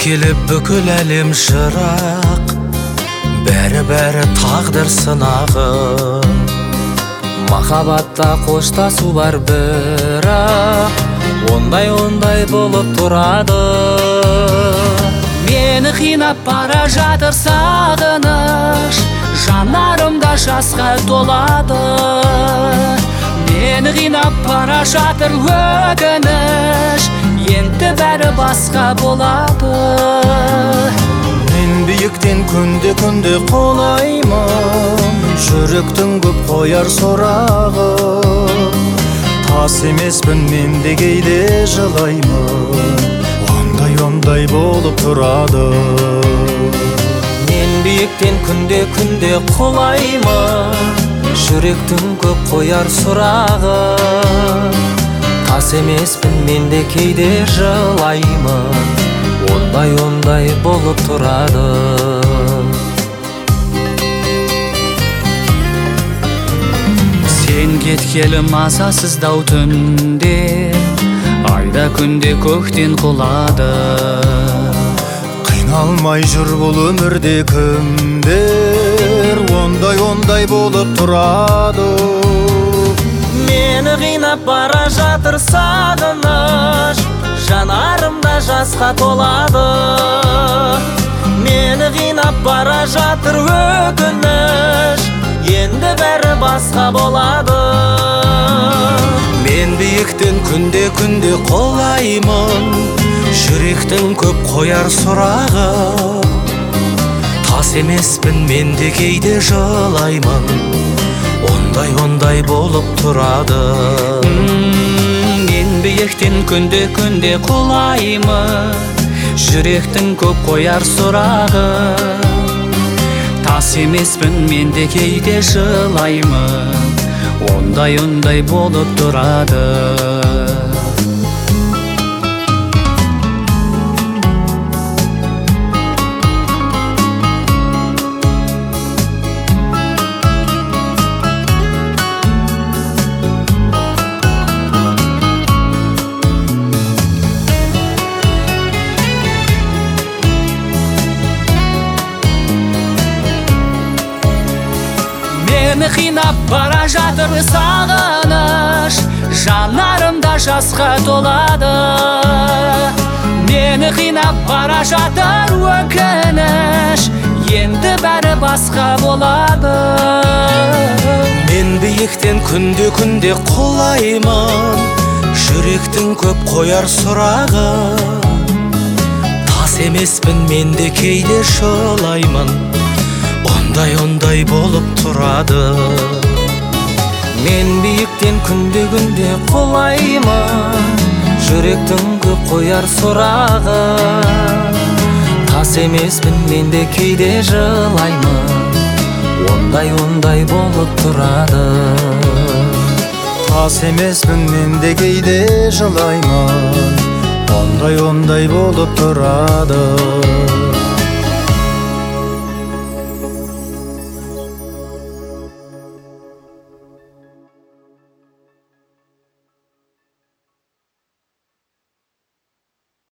келіп бүкіл әлем шырақ, бәрі тағдыр сынағы. Махаббатта қоштасу бар бірақ, ондай болып тұрады. Мені қинап бара жатыр сағыныш, жанарымда жасқа толады. Мені қинап бара жатыр өкініш, енді бәрі басқа болады. Мен биіктен күнде құлаймын, жүректің көп қояр сұрағы. Тас емеспін мен де кейде жылаймын, ондай болып тұрады. Мен биіктен күнде құлаймын, жүректің көп қояр сұрағы. Тас емеспін мен де кейде жылаймын, ондай болып тұрады. Сен кеткелі мазасыздау түнде, айда күнде көктен құлады. Қиналмай жүр бұл өмірде кімдер, ондай болып тұрады. Мені қинап бара жатыр сағыныш, жанарымда жасқа толады. Мені қинап бара жатыр өкініш, енді бәрі басқа болады. Мен биіктен күнде құлаймын, жүректің көп қояр сұрағы. Тас емеспін мен де кейде жылаймын, ондай болып тұрады. Мен биіктен күнде құлаймын, жүректің көп қояр сұрағы. Тас емеспін мен де кейде жылаймын, ондай болып тұрады. Мені қинап бара жатыр сағыныш, жанарымда жасқа толады. Мені қинап бара жатыр өкініш, енді бәрі басқа болады. Мен биіктен күнде құлаймын, жүректің көп қояр сұрағы. Тас емеспін мен де кейде жылаймын, ондай болып тұрады. Мен биіктен күнде құлаймын, жүректің көп қояр сұрағы. Тас емеспін мен де кейде жылаймын, ондай болып тұрады. Тас емеспін мен де кейде жылаймын, ондай болып тұрады.